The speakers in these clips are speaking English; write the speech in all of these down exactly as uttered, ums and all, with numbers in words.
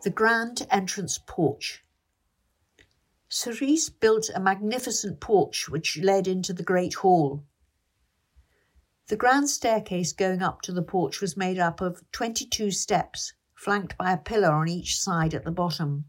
The grand entrance porch. Cerise built a magnificent porch which led into the great hall. The grand staircase going up to the porch was made up of twenty-two steps, flanked by a pillar on each side at the bottom.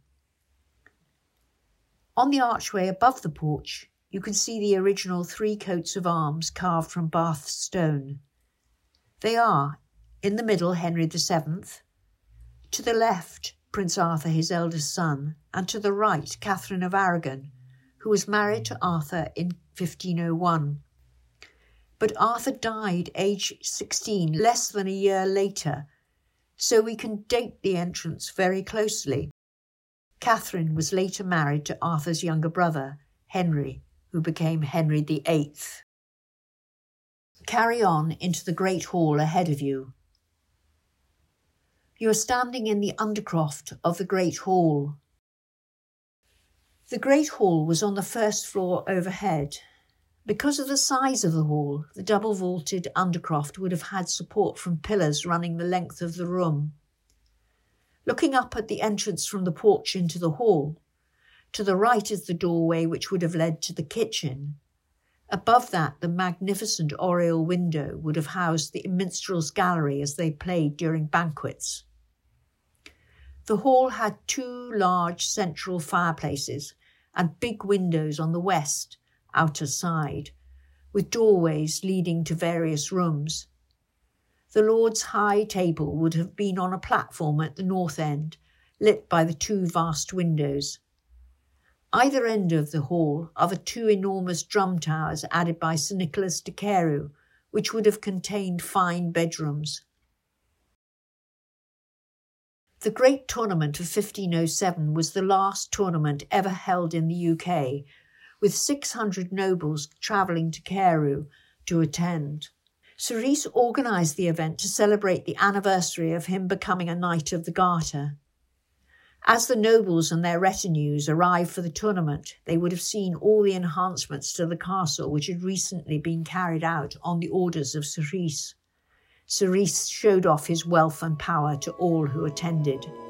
On the archway above the porch, you can see the original three coats of arms carved from Bath stone. They are, in the middle, Henry the Seventh, to the left, Prince Arthur, his eldest son, and to the right, Catherine of Aragon, who was married to Arthur in fifteen oh one. But Arthur died aged sixteen, less than a year later, so we can date the entrance very closely. Catherine was later married to Arthur's younger brother, Henry, who became Henry the Eighth. Carry on into the great hall ahead of you. You are standing in the undercroft of the great hall. The great hall was on the first floor overhead. Because of the size of the hall, the double-vaulted undercroft would have had support from pillars running the length of the room. Looking up at the entrance from the porch into the hall, to the right is the doorway which would have led to the kitchen. Above that, the magnificent oriel window would have housed the minstrels' gallery as they played during banquets. The hall had two large central fireplaces and big windows on the west, outer side, with doorways leading to various rooms. The Lord's high table would have been on a platform at the north end, lit by the two vast windows. Either end of the hall are the two enormous drum towers added by Sir Nicholas de Carew, which would have contained fine bedrooms. The great tournament of fifteen oh seven was the last tournament ever held in the U K, with six hundred nobles travelling to Carew to attend. Cerise organised the event to celebrate the anniversary of him becoming a Knight of the Garter. As the nobles and their retinues arrived for the tournament, they would have seen all the enhancements to the castle which had recently been carried out on the orders of Cerise. Cerise showed off his wealth and power to all who attended.